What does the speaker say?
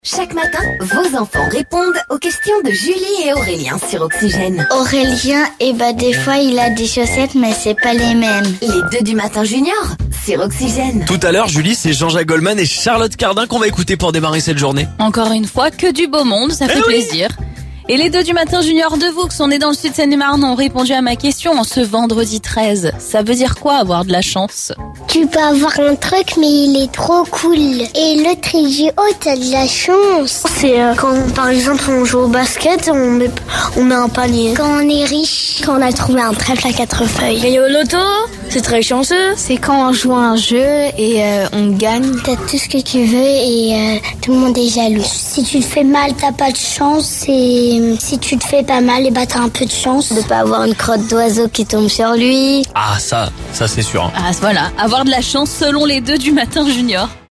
Chaque matin, vos enfants répondent aux questions de Julie et Aurélien sur Oxygène. Aurélien, des fois il a des chaussettes mais c'est pas les mêmes. Les 2 du matin junior sur Oxygène. Tout à l'heure, Julie, c'est Jean-Jacques Goldman et Charlotte Cardin qu'on va écouter pour démarrer cette journée. Encore une fois, que du beau monde, ça fait plaisir. Et les 2 du matin junior de Vaux, qui sont nés dans le sud Seine-et-Marne, ont répondu à ma question en ce vendredi 13. Ça veut dire quoi avoir de la chance? Tu peux avoir un truc mais il est trop cool. Et l'autre il dit oh t'as de la chance. C'est quand par exemple on joue au basket, on met un panier. Quand on est riche, quand on a trouvé un trèfle à 4 feuilles. Gagner au loto, c'est très chanceux. C'est quand on joue à un jeu et on gagne. T'as tout ce que tu veux et tout le monde est jaloux. Si tu te fais mal, t'as pas de chance. Et si tu te fais pas mal, t'as un peu de chance de pas avoir une crotte d'oiseau qui tombe sur lui. Ah, ça c'est sûr. Ah voilà, avoir de la chance selon les 2 du matin junior.